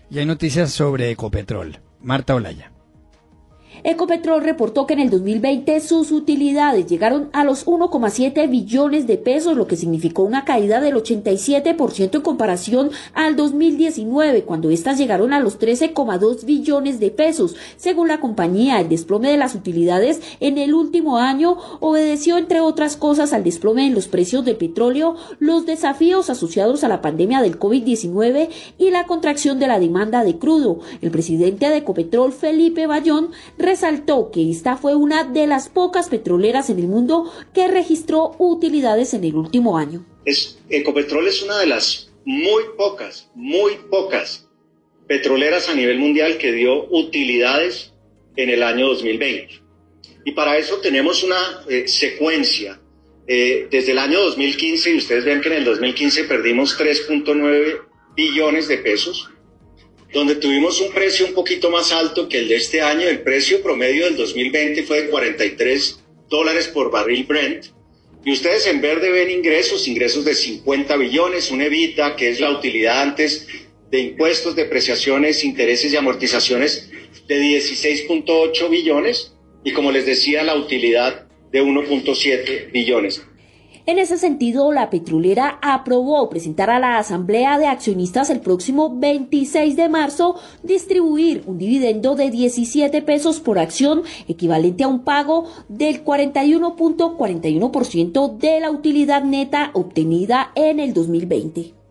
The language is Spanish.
Y hay noticias sobre Ecopetrol. Marta Olaya. Ecopetrol reportó que en el 2020 sus utilidades llegaron a los 1,7 billones de pesos, lo que significó una caída del 87% en comparación al 2019, cuando estas llegaron a los 13,2 billones de pesos. Según la compañía, el desplome de las utilidades en el último año obedeció, entre otras cosas, al desplome en los precios del petróleo, los desafíos asociados a la pandemia del COVID-19 y la contracción de la demanda de crudo. El presidente de Ecopetrol, Felipe Bayón, resaltó que esta fue una de las pocas petroleras en el mundo que registró utilidades en el último año. Ecopetrol es una de las muy pocas petroleras a nivel mundial que dio utilidades en el año 2020. Y para eso tenemos una secuencia. Desde el año 2015, y ustedes ven que en el 2015 perdimos 3.9 billones de pesos, donde tuvimos un precio un poquito más alto que el de este año. El precio promedio del 2020 fue de $43 por barril Brent. Y ustedes en verde ven ingresos de 50 billones, un EBITDA, que es la utilidad antes de impuestos, depreciaciones, intereses y amortizaciones, de 16.8 billones. Y como les decía, la utilidad de 1.7 billones. En ese sentido, la petrolera aprobó presentar a la Asamblea de Accionistas el próximo 26 de marzo distribuir un dividendo de 17 pesos por acción, equivalente a un pago del 41.41% de la utilidad neta obtenida en el 2020.